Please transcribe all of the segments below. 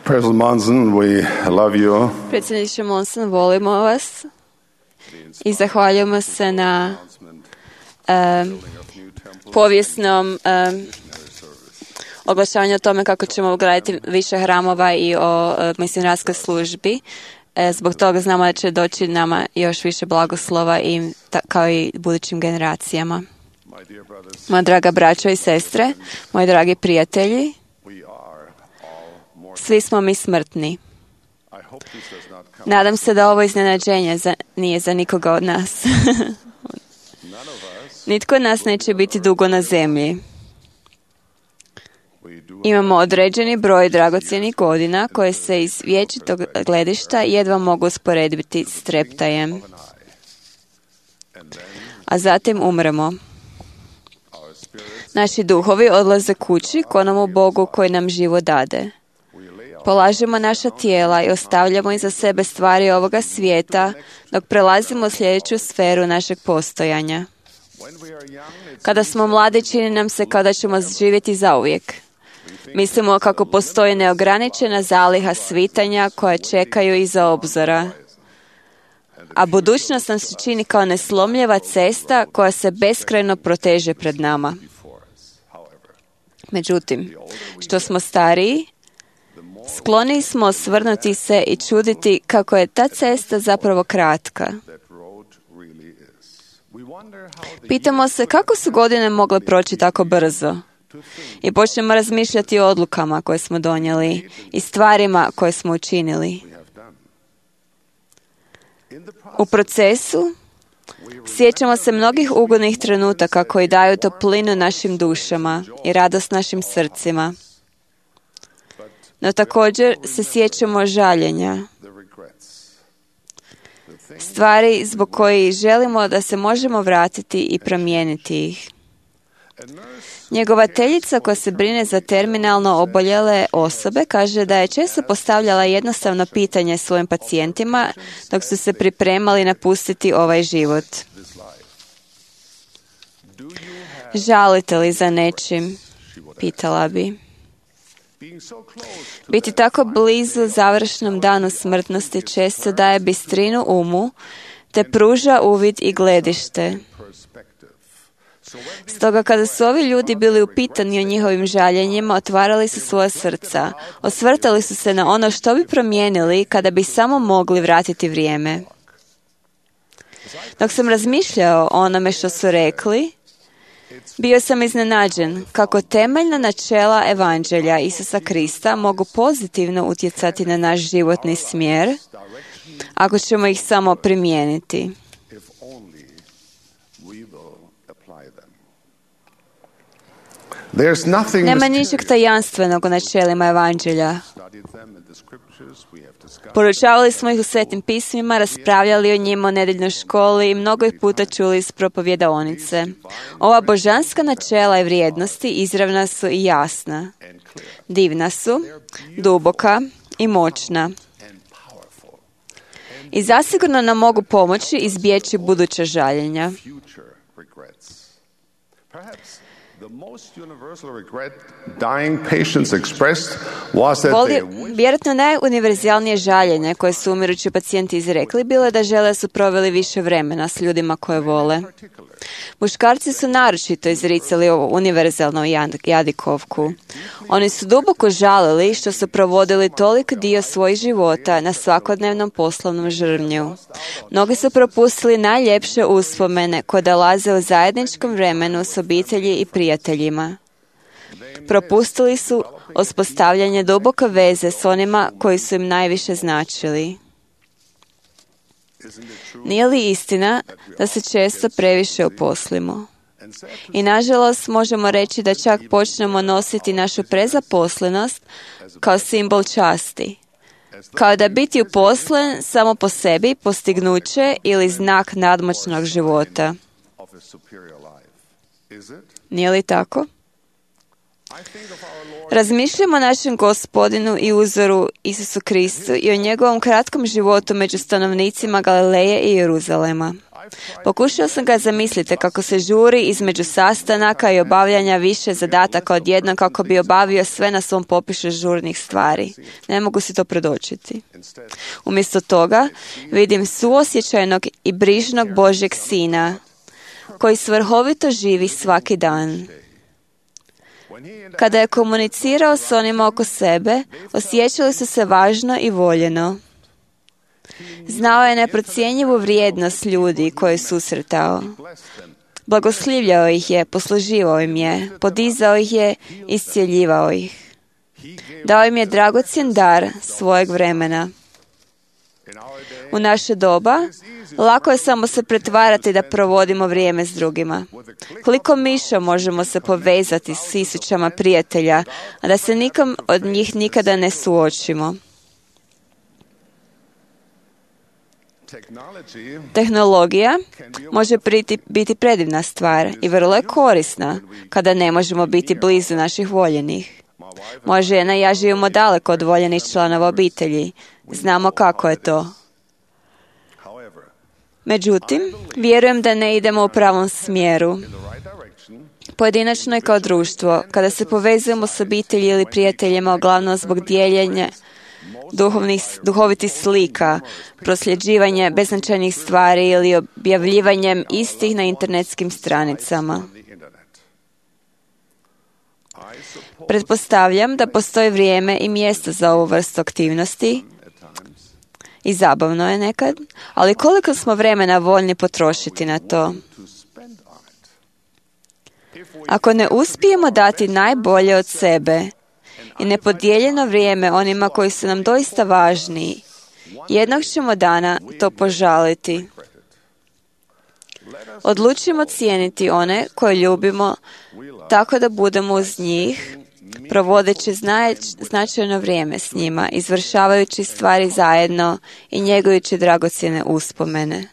President Monson, we love you. Predsjedniče Monson, volimo vas i zahvaljujemo se na povijesnom oglašavanju o tome kako ćemo ugraditi više hramova i o misionarskoj službi. Zbog toga znamo da će doći nama još više blagoslova i kao i budućim generacijama. Moja draga braćo i sestre, moji dragi prijatelji, svi smo mi smrtni. Nadam se da ovo iznenađenje nije za nikoga od nas. Nitko od nas neće biti dugo na zemlji. Imamo određeni broj dragocjenih godina koje se iz vječitog gledišta jedva mogu usporediti s treptajem. A zatim umremo. Naši duhovi odlaze kući k onomu Bogu koji nam život dade. Polažemo naša tijela i ostavljamo iza sebe stvari ovoga svijeta dok prelazimo u sljedeću sferu našeg postojanja. Kada smo mladi, čini nam se kao da ćemo živjeti zauvijek. Mislimo kako postoji neograničena zaliha svitanja koja čekaju iza obzora. A budućnost nam se čini kao neslomljiva cesta koja se beskrajno proteže pred nama. Međutim, što smo stariji, skloni smo osvrnuti se i čuditi kako je ta cesta zapravo kratka. Pitamo se kako su godine mogle proći tako brzo. I počnemo razmišljati o odlukama koje smo donijeli i stvarima koje smo učinili. U procesu sjećamo se mnogih ugodnih trenutaka koji daju toplinu našim dušama i radost našim srcima. No također se sjećamo žaljenja. Stvari zbog kojih želimo da se možemo vratiti i promijeniti ih. Njegovateljica koja se brine za terminalno oboljele osobe kaže da je često postavljala jednostavno pitanje svojim pacijentima dok su se pripremali napustiti ovaj život. Žalite li za nečim? Pitala bi. Biti tako blizu završnom danu smrtnosti često daje bistrinu umu te pruža uvid i gledište. Stoga kada su ovi ljudi bili upitani o njihovim žaljenjima, otvarali su svoja srca, osvrtali su se na ono što bi promijenili kada bi samo mogli vratiti vrijeme. Dok sam razmišljao o onome što su rekli, bio sam iznenađen kako temeljna načela Evanđelja Isusa Krista mogu pozitivno utjecati na naš životni smjer ako ćemo ih samo primijeniti. Nema ničeg tajanstvenog u načelima Evanđelja. Poručavali smo ih u Svetim pismima, raspravljali o njima u nedeljnoj školi i mnogo ih puta čuli iz propovjedaonice. Ova božanska načela i vrijednosti izravna su i jasna. Divna su, duboka i moćna. I zasigurno nam mogu pomoći izbjeći buduća žaljenja. Vjerojatno najuniverzalnije žaljenje koje su umirući pacijenti izrekli bilo je da žele su proveli više vremena s ljudima koje vole. Muškarci su naročito izricali ovu univerzalnu jadikovku. Oni su duboko žalili što su provodili tolik dio svojih života na svakodnevnom poslovnom žrvnju. Mnogi su propustili najljepše uspomene koje dolaze u zajedničkom vremenu s obitelji i prijateljima. Propustili su uspostavljanje duboke veze s onima koji su im najviše značili. Nije li istina da se često previše uposlimo? I nažalost možemo reći da čak počnemo nositi našu prezaposlenost kao simbol časti. Kao da biti uposlen samo po sebi postignuće ili znak nadmoćnog života. Nije li tako? Razmišljamo o našem Gospodinu i uzoru Isusu Kristu i o njegovom kratkom životu među stanovnicima Galileje i Jeruzalema. Pokušao sam ga zamisliti kako se žuri između sastanaka i obavljanja više zadataka odjednom kako bi obavio sve na svom popisu žurnih stvari. Ne mogu si to predočiti. Umjesto toga vidim suosjećajnog i brižnog Božjeg Sina koji svrhovito živi svaki dan. Kada je komunicirao s onima oko sebe, osjećali su se važno i voljeno. Znao je neprocjenjivu vrijednost ljudi koje je susretao. Blagoslivljao ih je, posluživao im je, podizao ih je, iscjeljivao ih. Dao im je dragocjen dar svojeg vremena. U naše doba, lako je samo se pretvarati da provodimo vrijeme s drugima. Koliko miša možemo se povezati s tisućama prijatelja, a da se nikom od njih nikada ne suočimo. Tehnologija može biti predivna stvar i vrlo je korisna kada ne možemo biti blizu naših voljenih. Moja žena i ja živimo daleko od voljenih članova obitelji. Znamo kako je to. Međutim, vjerujem da ne idemo u pravom smjeru. Pojedinačno i kao društvo, kada se povezujemo s obitelji ili prijateljima, uglavnom zbog dijeljenja duhovitih slika, prosljeđivanje beznačajnih stvari ili objavljivanjem istih na internetskim stranicama. Pretpostavljam da postoji vrijeme i mjesto za ovu vrstu aktivnosti i zabavno je nekad, ali koliko smo vremena voljni potrošiti na to? Ako ne uspijemo dati najbolje od sebe i nepodijeljeno vrijeme onima koji su nam doista važni, jednog ćemo dana to požaliti. Odlučimo cijeniti one koje ljubimo tako da budemo uz njih, provodeći značajno vrijeme s njima, izvršavajući stvari zajedno i njegujući dragocjene uspomene.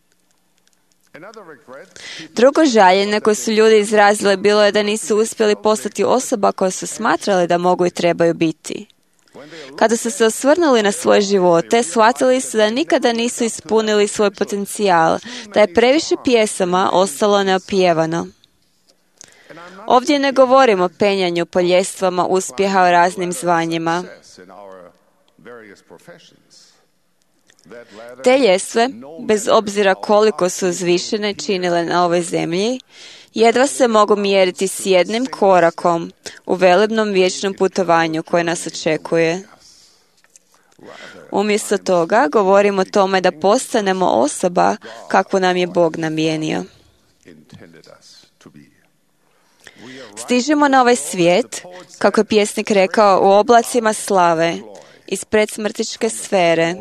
Drugo žaljenje koje su ljudi izrazili bilo je da nisu uspjeli postati osoba koja su smatrali da mogu i trebaju biti. Kada su se osvrnuli na svoje živote, shvatili su da nikada nisu ispunili svoj potencijal, da je previše pjesama ostalo neopjevano. Ovdje ne govorimo o penjanju po ljestvama uspjeha u raznim zvanjima. Te ljestve, bez obzira koliko su uzvišene činile na ovoj zemlji, jedva se mogu mjeriti s jednim korakom u velebnom vječnom putovanju koje nas očekuje. Umjesto toga govorimo o tome da postanemo osoba kakvu nam je Bog namijenio. Stižemo na ovaj svijet, kako je pjesnik rekao, u oblacima slave, iz predsmrtičke sfere.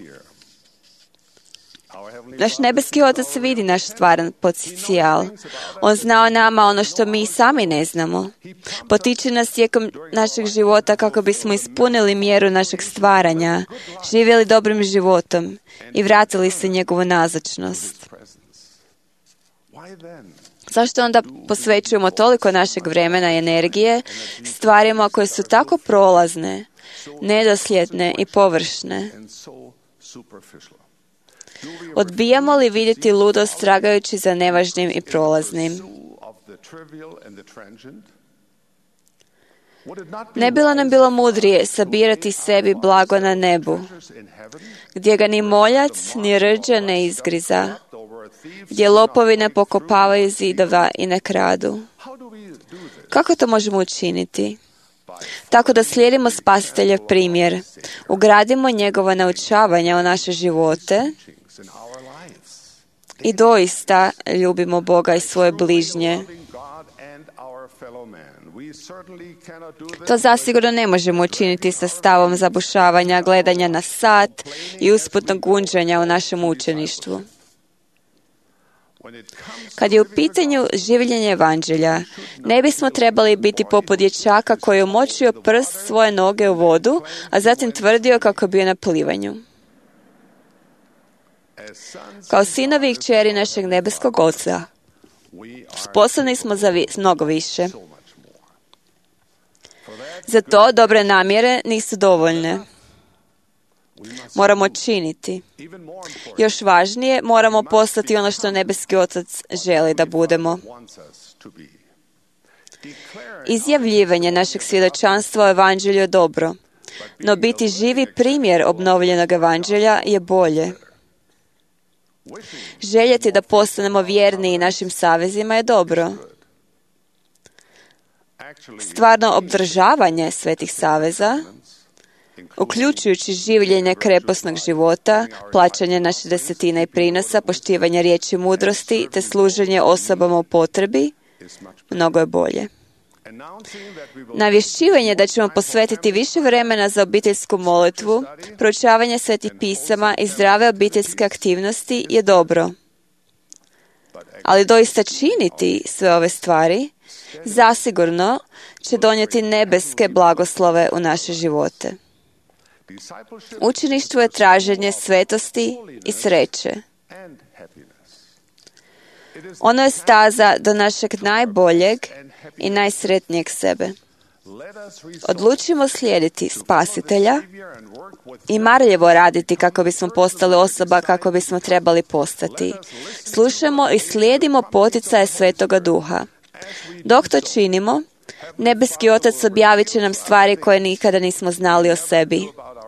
Naš nebeski Otac vidi naš stvaran potencijal. On zna o nama ono što mi sami ne znamo. Potiče nas tijekom našeg života kako bismo ispunili mjeru našeg stvaranja, živjeli dobrim životom i vratili se njegovu nazočnost. Zašto onda posvećujemo toliko našeg vremena i energije stvarima koje su tako prolazne, nedosljedne i površne? Odbijamo li vidjeti ludost tragajući za nevažnim i prolaznim? Ne bi li nam bilo mudrije sabirati sebi blago na nebu, gdje ga ni moljac ni rđa ne izgriza, gdje lopovi ne pokopavaju zidova i ne kradu? Kako to možemo učiniti? Tako da slijedimo Spasiteljev primjer, ugradimo njegova naučavanja u naše živote i doista ljubimo Boga i svoje bližnje. To zasigurno ne možemo učiniti sa stavom zabušavanja, gledanja na sat i usputnog gunđanja u našem učeništvu. Kad je u pitanju življenje evanđelja, ne bismo trebali biti poput dječaka koji je umočio prst svoje noge u vodu, a zatim tvrdio kako je bio na plivanju. Kao sinovi i kćeri našeg nebeskog Oca, sposobni smo za mnogo više. Za to dobre namjere nisu dovoljne. Moramo činiti. Još važnije, moramo postati ono što nebeski Otac želi da budemo. Izjavljivanje našeg svjedočanstva o evanđelju je dobro, no biti živi primjer obnovljenog evanđelja je bolje. Željeti da postanemo vjerniji našim savezima je dobro. Stvarno obdržavanje svetih saveza, uključujući življenje kreposnog života, plaćanje naše desetine i prinosa, poštivanje riječi mudrosti te služenje osobama u potrebi, mnogo je bolje. Navješćivanje da ćemo posvetiti više vremena za obiteljsku molitvu, proučavanje svetih pisama i zdrave obiteljske aktivnosti je dobro. Ali doista činiti sve ove stvari zasigurno će donijeti nebeske blagoslove u naše živote. Učeništvo je traženje svetosti i sreće. Ono je staza do našeg najboljeg i najsretnijeg sebe. Odlučimo slijediti Spasitelja i marljivo raditi kako bismo postali osoba kako bismo trebali postati. Slušamo i slijedimo poticaje Svetoga Duha. Dok to činimo, nebeski Otac objavit će nam stvari koje nikada nismo znali o sebi.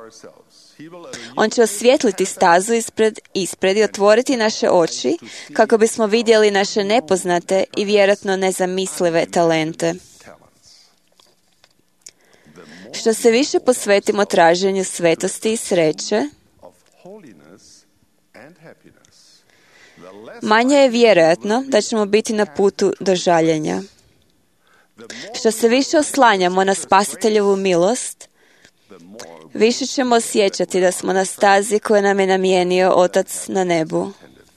On će osvijetliti stazu ispred i otvoriti naše oči kako bismo vidjeli naše nepoznate i vjerojatno nezamislive talente. Što se više posvetimo traženju svetosti i sreće, manje je vjerojatno da ćemo biti na putu do žaljenja. Što se više oslanjamo na Spasiteljevu milost, više ćemo osjećati da smo na stazi koju nam je namijenio Otac na nebu.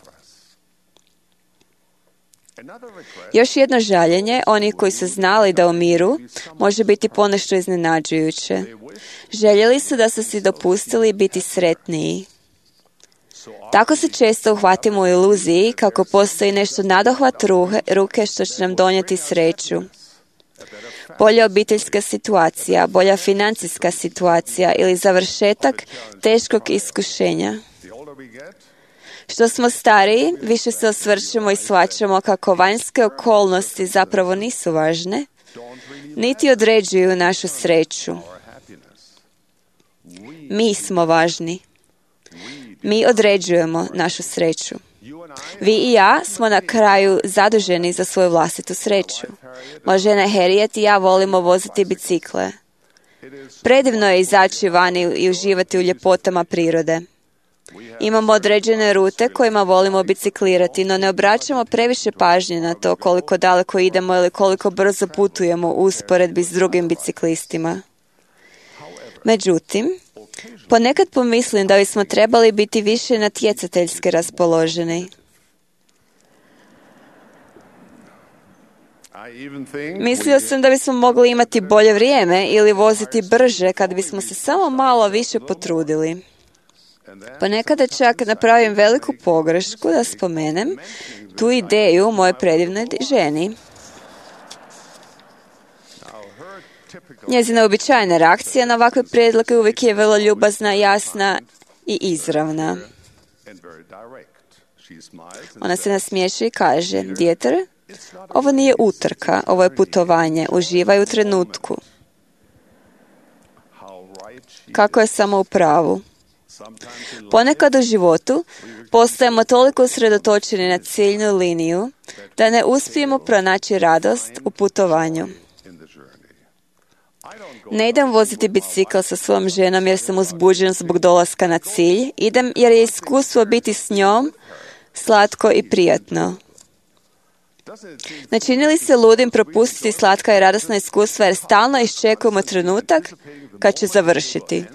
Još jedno žaljenje, oni koji su znali da umiru, može biti ponešto iznenađujuće. Željeli su da su si dopustili biti sretniji. Tako se često uhvatimo u iluziji kako postoji nešto nadohvat ruke što će nam donijeti sreću. Bolja obiteljska situacija, bolja financijska situacija ili završetak teškog iskušenja. Što smo stariji, više se osvrćemo i shvaćamo kako vanjske okolnosti zapravo nisu važne, niti određuju našu sreću. Mi smo važni. Mi određujemo našu sreću. Vi i ja smo na kraju zaduženi za svoju vlastitu sreću. Moja žena Harriet i ja volimo voziti bicikle. Predivno je izaći vani i uživati u ljepotama prirode. Imamo određene rute kojima volimo biciklirati, no ne obraćamo previše pažnje na to koliko daleko idemo ili koliko brzo putujemo u usporedbi s drugim biciklistima. Međutim, ponekad pomislim da bismo trebali biti više natjecateljski raspoloženi. Mislio sam da bismo mogli imati bolje vrijeme ili voziti brže kad bismo se samo malo više potrudili. Ponekada čak napravim veliku pogrešku da spomenem tu ideju moje predivnoj ženi. Njezina običajna reakcija na ovakve prijedloge uvijek je vrlo ljubazna, jasna i izravna. Ona se nasmiješi i kaže: "Djeter, ovo nije utrka, ovo je putovanje, uživaj u trenutku." Kako je samo u pravu. Ponekad u životu postajemo toliko usredotočeni na ciljnu liniju da ne uspijemo pronaći radost u putovanju. Ne idem voziti bicikl sa svojom ženom jer sam uzbuđen zbog dolaska na cilj. Idem jer je iskustvo biti s njom slatko i prijatno. Ne čini li se ludim propustiti slatka i radosna iskustva jer stalno iščekujemo trenutak kad će završiti?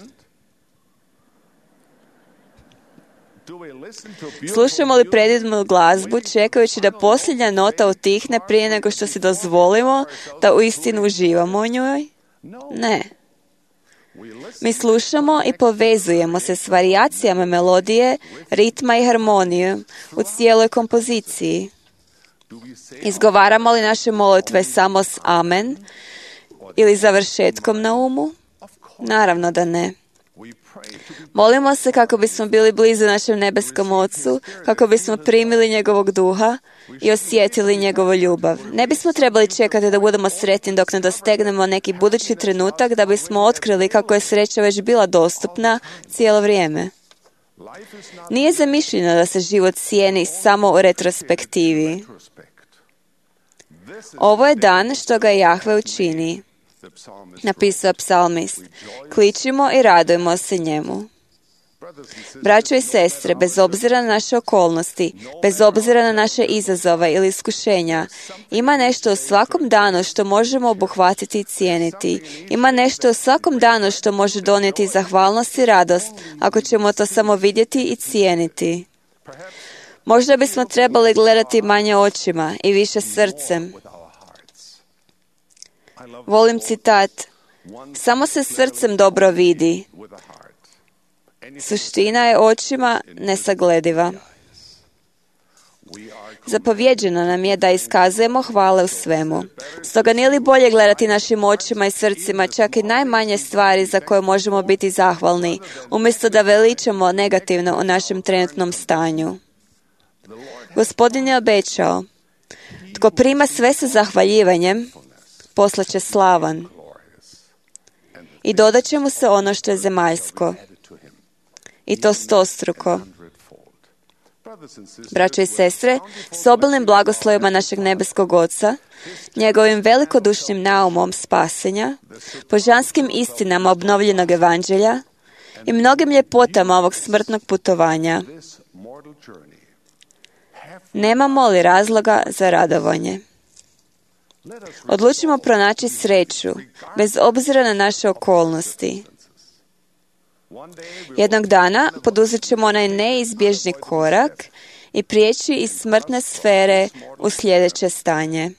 Slušamo li predivnu glazbu čekajući da posljednja nota utihne prije nego što si dozvolimo da uistinu uživamo u njoj? Ne. Mi slušamo i povezujemo se s varijacijama melodije, ritma i harmonije u cijeloj kompoziciji. Izgovaramo li naše molitve samo s amen ili završetkom na umu? Naravno da ne. Molimo se kako bismo bili blizu našem nebeskom Ocu, kako bismo primili njegovog duha i osjetili njegovu ljubav. Ne bismo trebali čekati da budemo sretni dok ne dostegnemo neki budući trenutak da bismo otkrili kako je sreća već bila dostupna cijelo vrijeme. Nije zamišljeno da se život cijeni samo u retrospektivi. Ovo je dan što ga Jahve učini, napisao psalmist. Kličimo i radujmo se njemu. Braćo i sestre, bez obzira na naše okolnosti, bez obzira na naše izazove ili iskušenja, ima nešto u svakom danu što možemo obuhvatiti i cijeniti. Ima nešto u svakom danu što može donijeti zahvalnost i radost, ako ćemo to samo vidjeti i cijeniti. Možda bismo trebali gledati manje očima i više srcem. Volim citat: samo se srcem dobro vidi. Suština je očima nesaglediva. Zapovjeđeno nam je da iskazujemo hvale u svemu. Stoga nije li bolje gledati našim očima i srcima čak i najmanje stvari za koje možemo biti zahvalni, umjesto da veličamo negativno o našem trenutnom stanju. Gospodin je obećao: tko prima sve sa zahvaljivanjem, poslaće slavan. I dodat će mu se ono što je zemaljsko. I to stostruko. Braćo i sestre, s obilnim blagoslovima našeg nebeskog Oca, njegovim velikodušnim naumom spasenja, božanskim istinama obnovljenog evanđelja i mnogim ljepotama ovog smrtnog putovanja, nemamo li razloga za radovanje? Odlučimo pronaći sreću, bez obzira na naše okolnosti. Jednog dana poduzet ćemo onaj neizbježni korak i prijeći iz smrtne sfere u sljedeće stanje.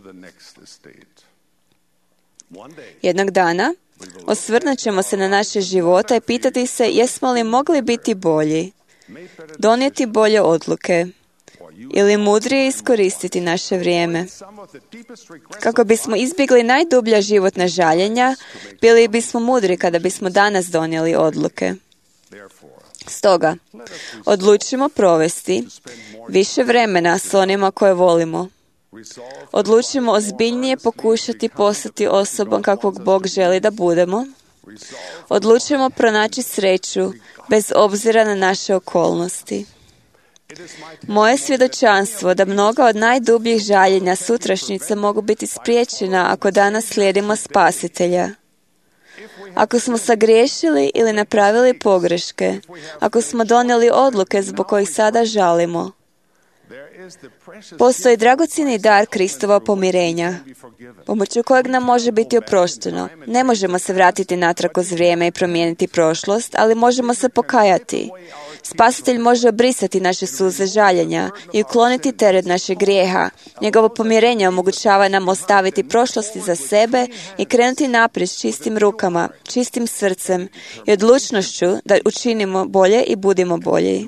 Jednog dana osvrnut ćemo se na naše živote i pitati se jesmo li mogli biti bolji, donijeti bolje odluke ili mudrije iskoristiti naše vrijeme. Kako bismo izbjegli najdublja životna žaljenja, bili bismo mudri kada bismo danas donijeli odluke. Stoga, odlučimo provesti više vremena s onima koje volimo. Odlučimo ozbiljnije pokušati postati osobom kakvog Bog želi da budemo. Odlučimo pronaći sreću bez obzira na naše okolnosti. Moje svjedočanstvo da mnoga od najdubljih žaljenja sutrašnjice mogu biti spriječena ako danas slijedimo Spasitelja. Ako smo sagriješili ili napravili pogreške, ako smo donijeli odluke zbog kojih sada žalimo, postoji dragocjeni dar Kristova pomirenja, pomoću kojeg nam može biti oprošteno. Ne možemo se vratiti natrag kroz vrijeme i promijeniti prošlost, ali možemo se pokajati. Spasitelj može obrisati naše suze žaljenja i ukloniti teret našeg grijeha. Njegovo pomirenje omogućava nam ostaviti prošlosti za sebe i krenuti naprijed s čistim rukama, čistim srcem i odlučnošću da učinimo bolje i budimo bolji.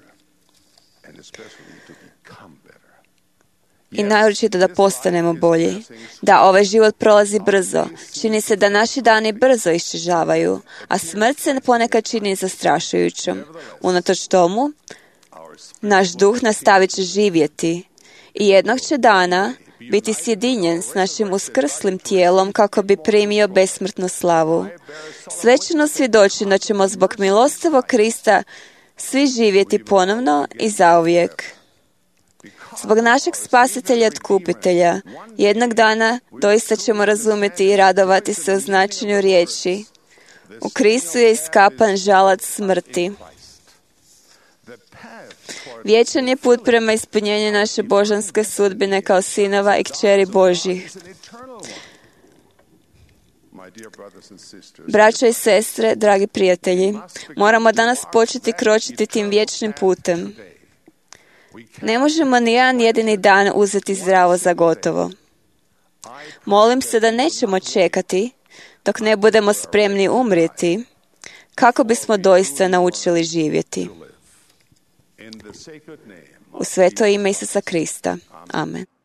I naročito da postanemo bolji. Da, ovaj život prolazi brzo. Čini se da naši dani brzo iščežavaju, a smrt se ponekad čini zastrašujućom. Unatoč tomu, naš duh nastavit će živjeti i jednog će dana biti sjedinjen s našim uskrslim tijelom kako bi primio besmrtnu slavu. Svećeno svjedočim da ćemo zbog milostivog Krista svi živjeti ponovno i zauvijek. Zbog našeg Spasitelja i Otkupitelja, jednog dana doista ćemo razumjeti i radovati se u značenju riječi: u Kristu je iskapan žalac smrti. Vječan je put prema ispunjenju naše božanske sudbine kao sinova i kćeri Božjih. Braćo i sestre, dragi prijatelji, moramo danas početi kročiti tim vječnim putem. Ne možemo ni jedan jedini dan uzeti zdravo za gotovo. Molim se da nećemo čekati dok ne budemo spremni umrijeti, kako bismo doista naučili živjeti. U sveto ime Isusa Krista. Amen.